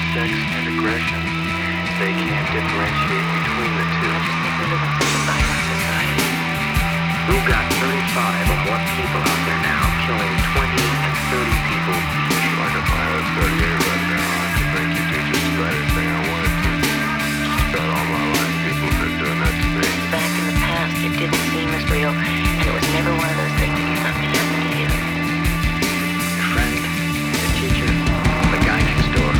sex and aggression. They can't differentiate between the two. I just think we live in such a violent society. We've got 35 or more people out there now, killing 20 and 30 people each. Like if I had 38 right now, I could make you do just about anything I wanted to. Just about all my life, people have been doing that to me. Back in the past, it didn't seem as real, and it was never one of